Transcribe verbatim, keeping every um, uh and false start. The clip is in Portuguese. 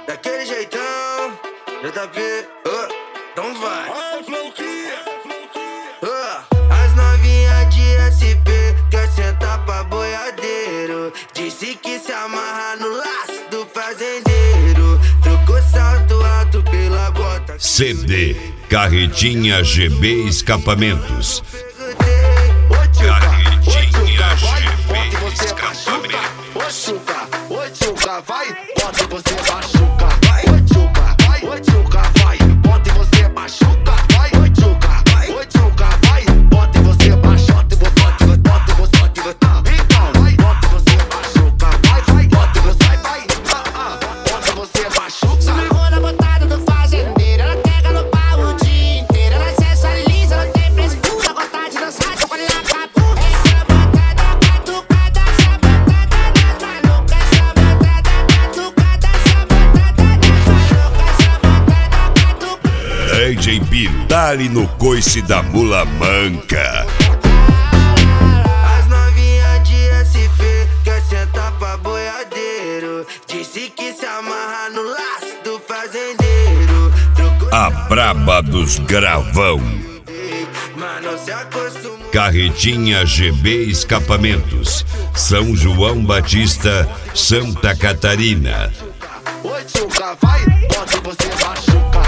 daquele jeitão, J P, uh, então vai. Uh, as novinhas de S P quer sentar pra boiadeiro. Disse que se amarra no laço do fazendeiro. Trocou salto alto pela bota. C D Carretinha G B Escapamentos. Carretinha G B Escapamentos. Oi, tchuca, oi, tchuca, vai, bota e você machuca. Oi, tchuca, oi, tchuca, vai, bota e você machuca. Oi, tchuca, oi, tchuca, vai, bota e você machuca. Bota e você, bota e você, bota e você. Então, vai, bota e você machuca. Vai, vai, bota e você, vai, ah, ah, bota e você machuca. Se amarrou na botada do fazendeiro, ela pega no pau o dia inteiro. Ela sensualiza, não tem frescura, gosta de dançar, tô com ele na capu. Essa botada catucada, essa botada das malucas. Essa botada catucada, essa botada das malucas. Essa botada catucada. D J Biro, dá-lhe no coice da mula manca. As novinhas de S P quer sentar pra boiadeiro. Disse que se amarra no laço do fazendeiro. Trocou A braba dos gravão. mas não se acostumou. Carretinha G B Escapamentos, São João Batista, Santa Catarina. Oi, tchuca, vai, bota e você machuca.